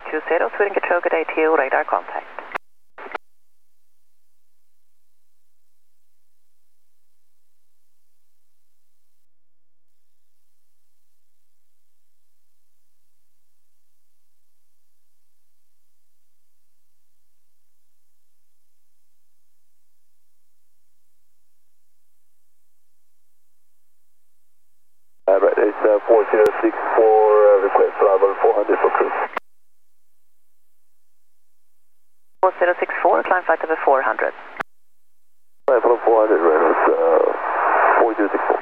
420, Sweden Control, good day to you, radar contact. Right, it's 4064, request level 400 for cruise. 4064, climb flight over 400. Climb flight 400, right, it's 4064.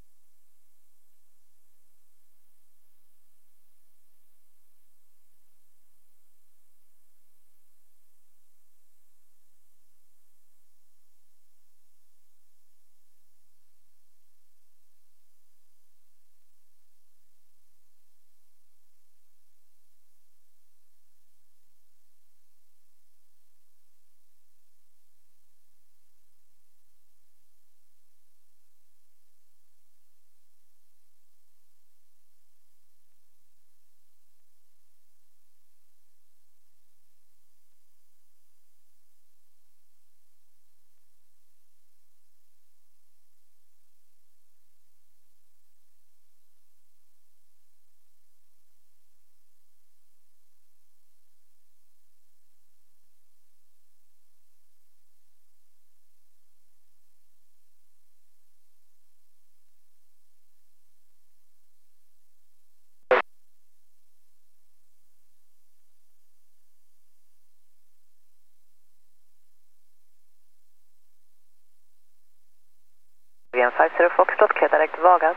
VM 50 Foxtrot, clear direct to Vagas.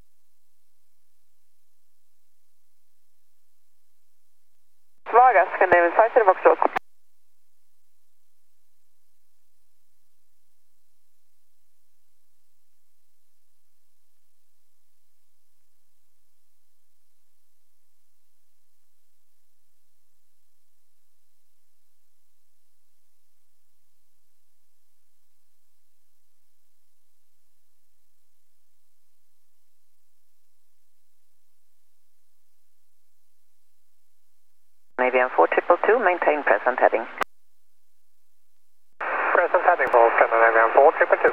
Vagas, Scandinavian 50 Foxtrot. AVM 4222, maintain present heading. Present heading for Scandinavian 4222.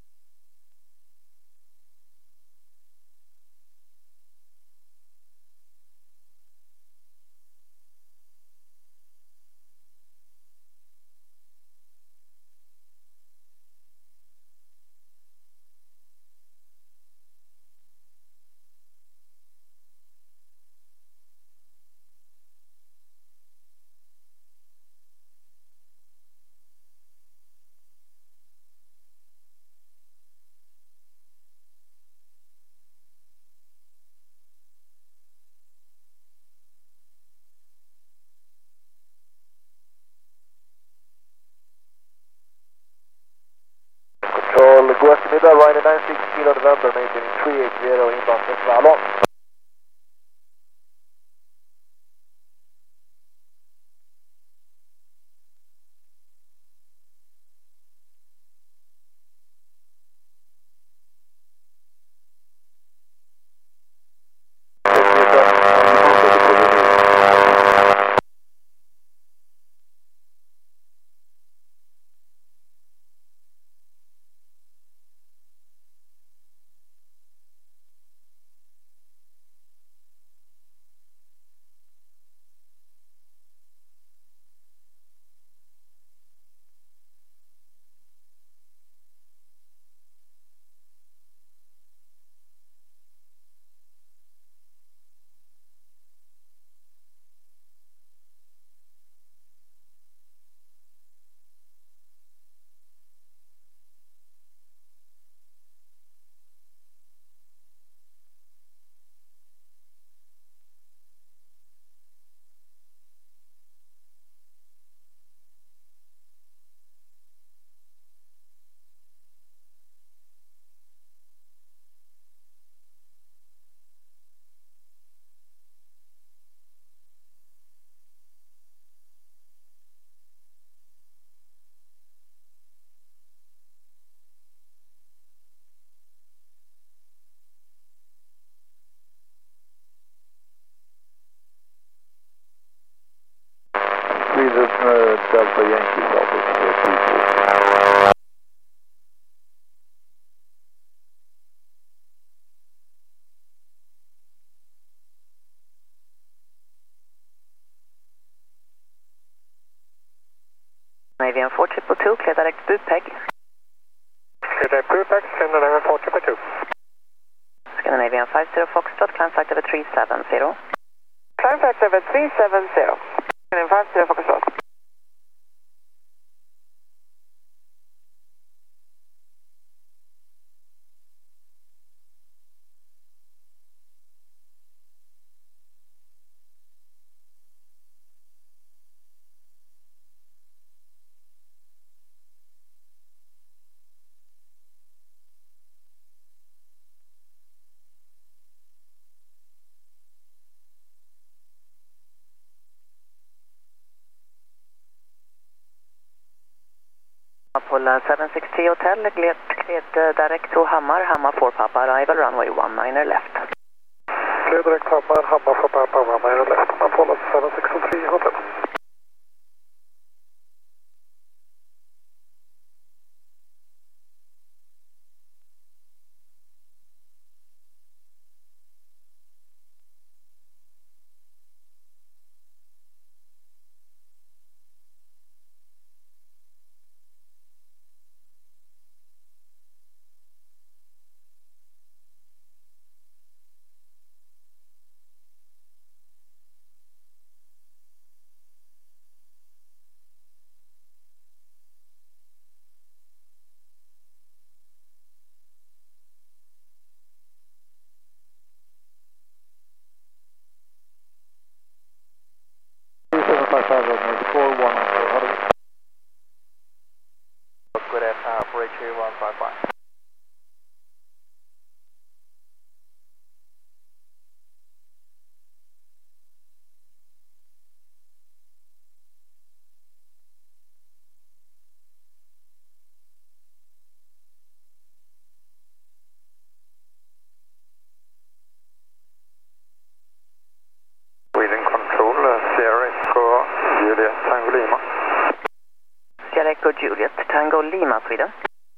Control, go efter middag, Ryder 96 Kilo November, maintaining 380 inbound to Salon. Sweden Delta Yankee South 24. Scandinavian 4222, clear direct Budpeg. Clear direct Budpeg, Scandinavian 4222. Scandinavian 50 Foxtrot, climb flight over 370. Climb flight over 370. Scandinavian 50 Foxtrot. Apollo 763 Hotel, cleared direct to Hammar, Hammar 4 Papa, arrival runway 19er left. Clear direct Hammar, Hammar 4 Papa, 19er left. Apollo 763 Hotel. Good at for HA155. Sweden Control, Sierra Echo, Juliet Tango Lima. Sierra Echo Juliet, Tango Lima, Sweden.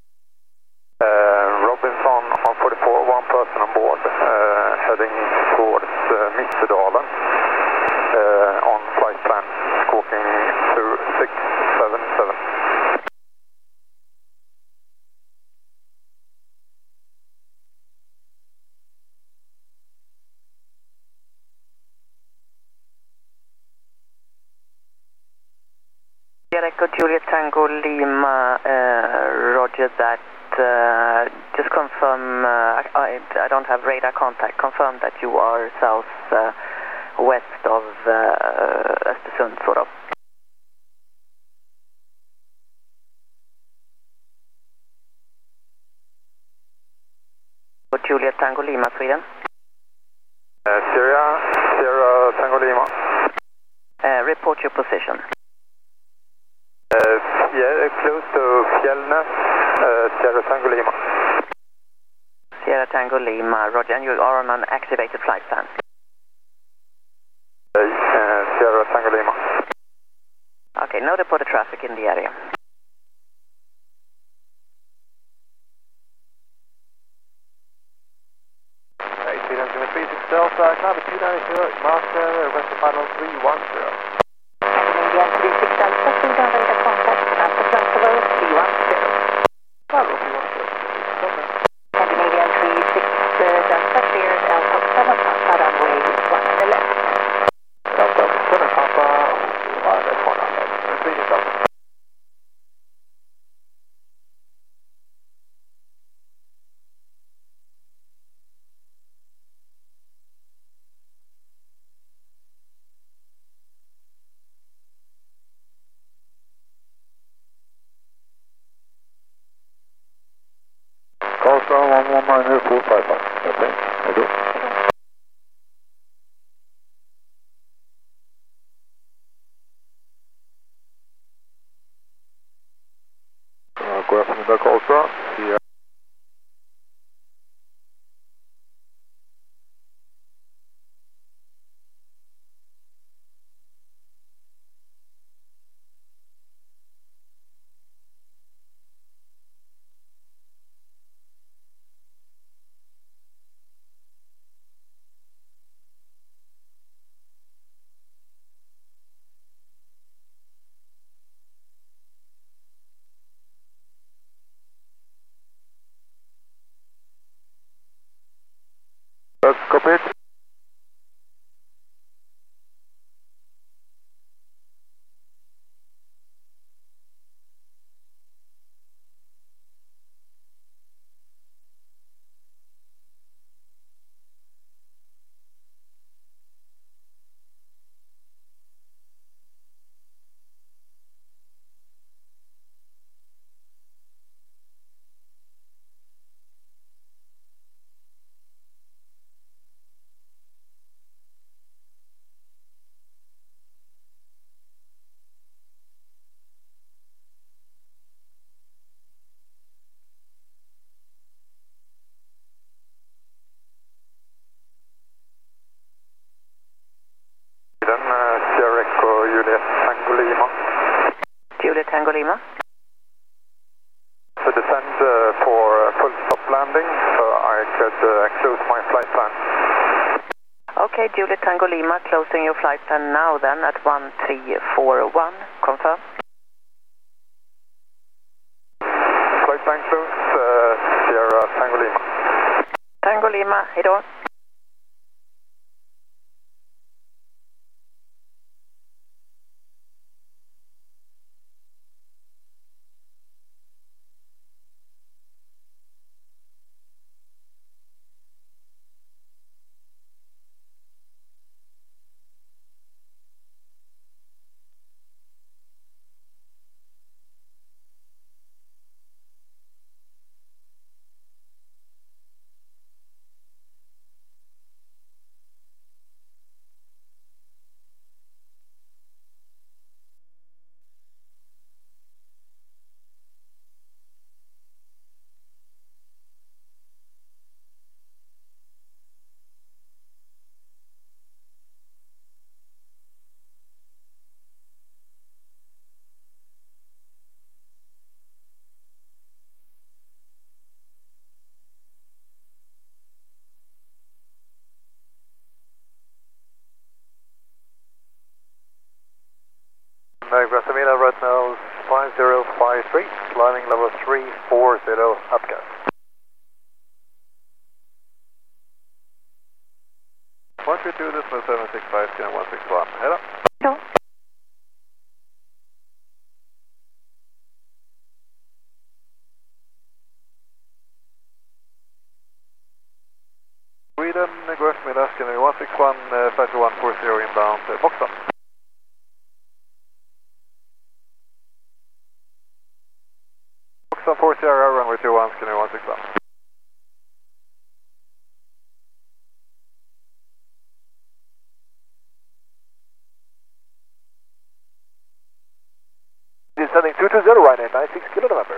Robinson on 44, one person on board, heading towards Mitterdalen on flight plan, squawking through 677. Sierra Echo Juliet Tango Lima, roger that. Just confirm, I don't have radar contact. Confirm that you are south west of Östersund, sort of. Juliet Tango Lima, Sweden. Sierra Tango Lima. Report your position. Yeah, close to Fjellnäs, Sierra Tango Lima. Sierra Tango Lima, roger, and you are on an activated flight plan. Sierra Tango Lima. Okay, no reported traffic in the area. Sweden 36 Delta, climb 290, master, rest of final 310. Scandinavian 36 Delta, Sweden, radar contact, transfer flight over 310. Hello, 310. Scandinavian 36 Delta, cleared Alpha 7 Papa, runway 1 left. Delta 7 Papa, 1 Sweden Delta. Karlstad 119 okay, I do. God eftermiddag Karlstad. Lima. Juliet Tango Lima. So descend for full stop landing, so I could close my flight plan. Okay, Juliet Tango Lima, closing your flight plan now then at 1341. Confirm. Flight plan close, Sierra Tango Lima. Tango Lima, head on. Guatemala right now 5053, climbing level 340 upgas. 132, this was 765, 161, head up. No. Sweden, Guatemala, Skinner 161, 5140 inbound, Boxton. Boxton 40, runway 21, Skinner 161. Descending 220, right at 96 kilo November.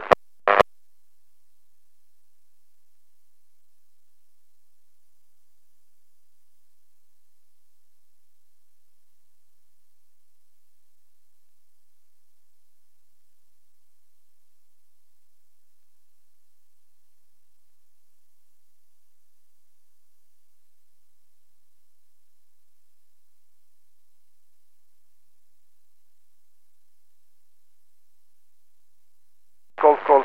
Golf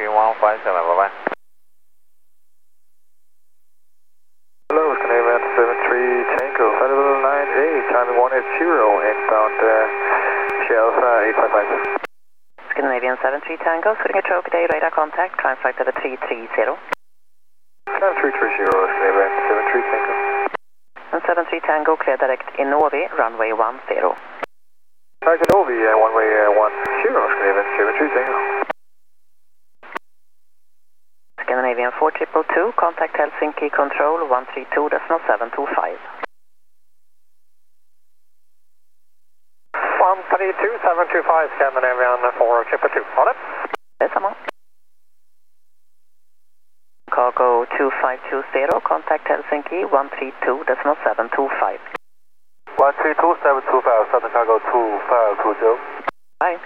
157, bye-bye. Hello, Scandinavian 73 Tango, Federal 98, time 180, inbound Shell 855. Scandinavian 73 Tango, Swedish Troke Day, radar contact, climb flight over 330. Climb 330, Scandinavian 73 Tango. And 73 Tango, clear direct Innovi, runway 10. Target Novi, runway 10, Scandinavian 73 Tango. Scandinavian 4222, contact Helsinki Control 132.725. 132.725, Scandinavian 4222, on it. Detsamma. Cargo 2520, contact Helsinki 132.725. 132.725, Southern Cargo 2520. Bye.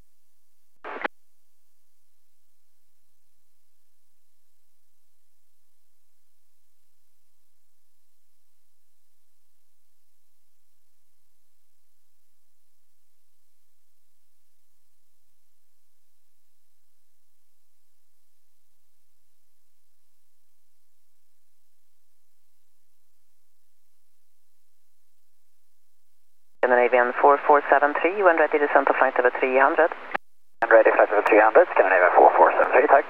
Scandinavian 4473, when ready, descent to flight over 300. And ready, flight over 300, Scandinavian 4473, tack.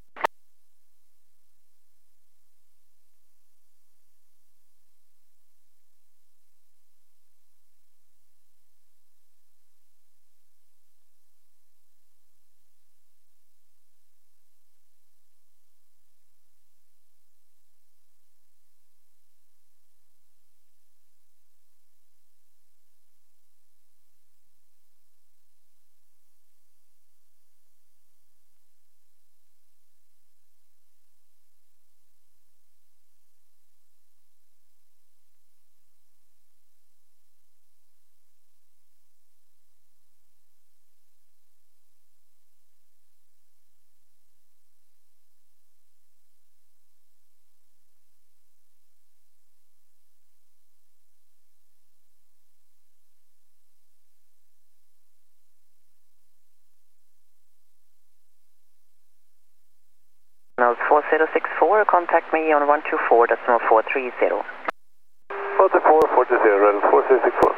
Nose 4064, contact me on 124.430. 44, 40, Red 4664.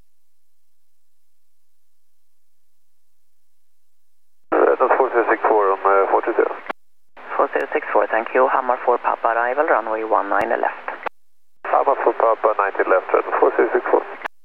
Red 4664 on 40. 4064, thank you. Hammer 4 Papa arrival, runway 19 left. Hammer for Papa 90 left, Red 4664.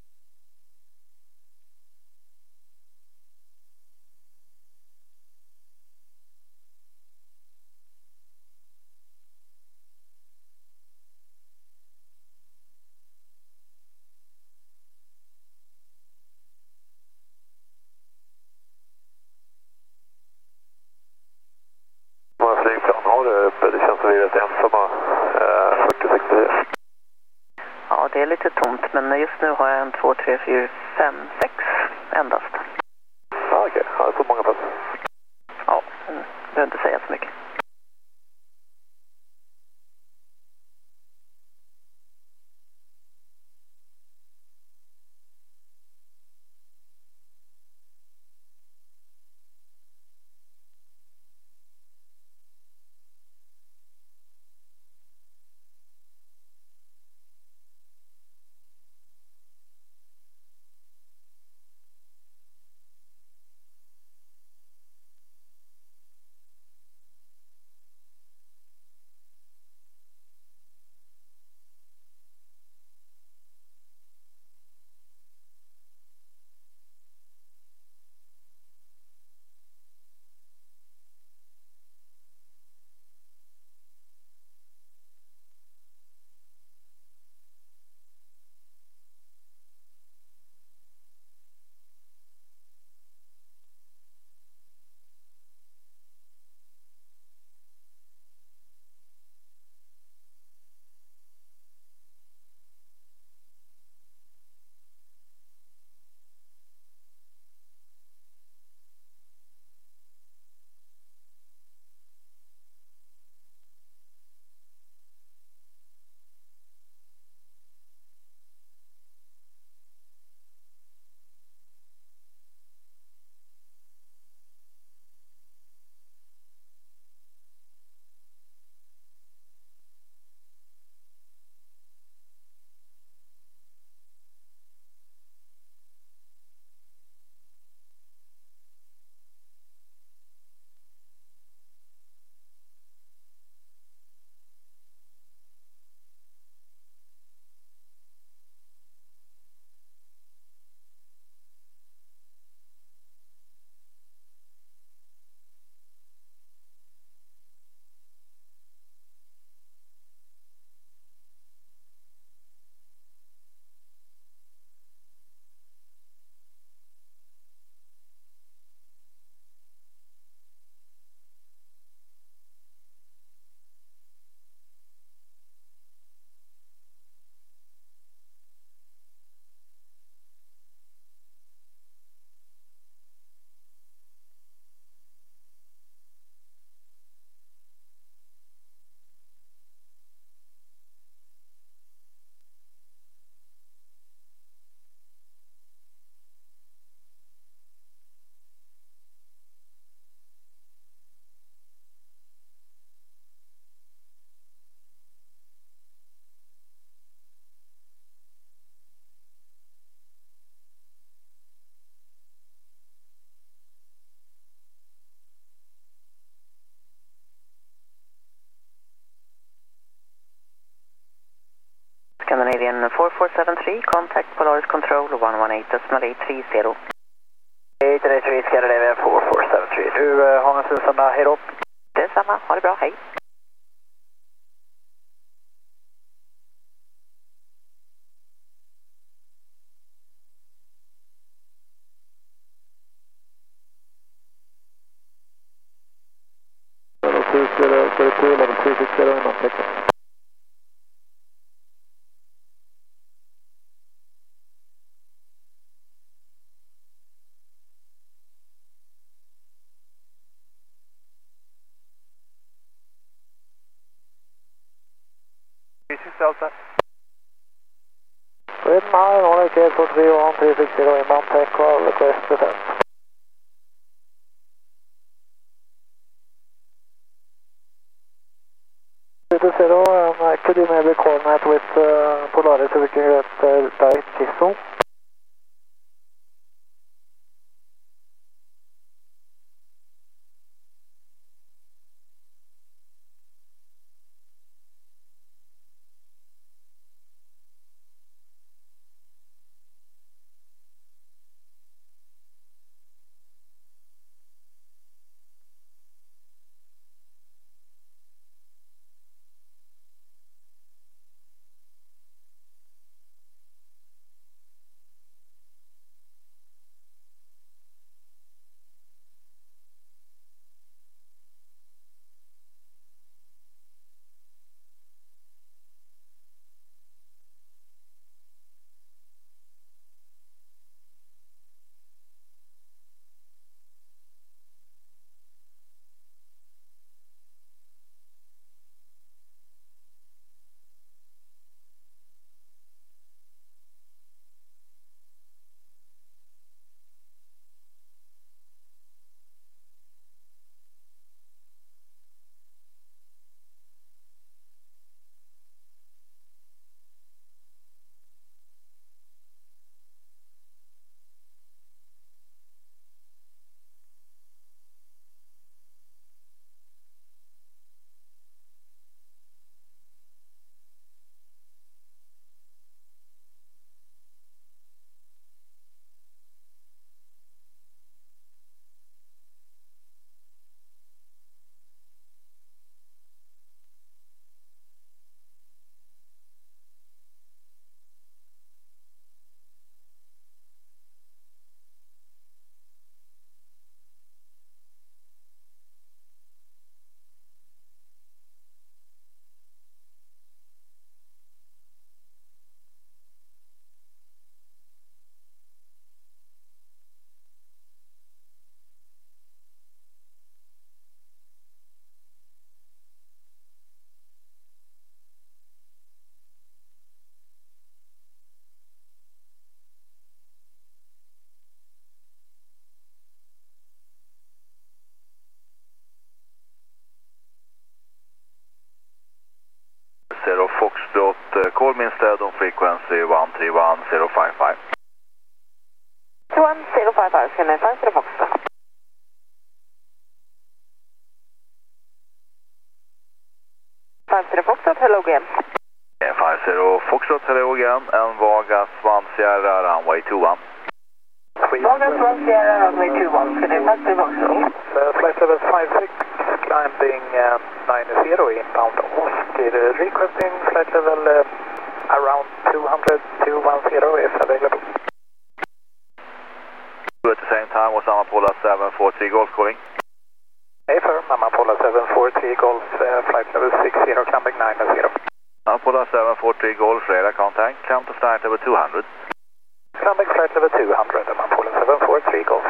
Många flygplan har det uppe, det känns som vi är rätt ensamma 40-60. Ja, det är lite tomt, men just nu har jag en 2, 3, 4, 5, 6 endast. Ja, okej. Ja, så många plats. Ja, behöver inte säga så mycket. 893, contact Polaris Control 118.830. 893 Scandinavia 4473. Du har en fin söndag, hej då. Detsamma, ha det bra, hej. Level 360 innan tecken. Delta. Good morning, all okay for 31360 inbound takeoff, request descent. Zero, could you maybe coordinate with Polaris so we can get direct Chisholm? Foxtrot, call me instead on frequency 131055. 1055, can I find the Foxtrot? Foxtrot, hello again. 50 Foxtrot, hello again, and Vargas 1 Sierra runway 21. Vargas 1 Sierra runway 21, can I find the Foxtrot? Flight level 56, climbing 90 inbound Oscar, requesting flight level around 200 210 if available. At the same time was Amapola 743 Golf calling. Affirm, Amapola 743 Golf, flight level 60, climbing 90. Amapola 743 Golf, radar contact, climb to flight level 200. Climbing flight level 200, Amapola 743 Golf.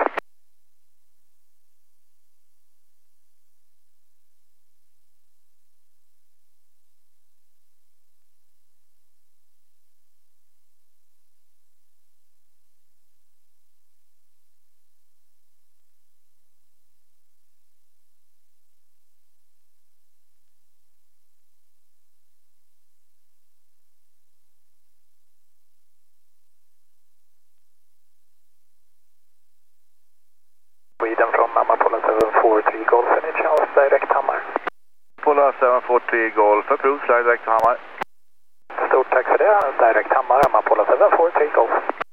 Sweden from Amapola 743 Golf, any chance direct Hammar? Amapola 743 Golf, approved, fly direct to Hammar. Stort tack för det. Direct Hammar, Polo 74, take off.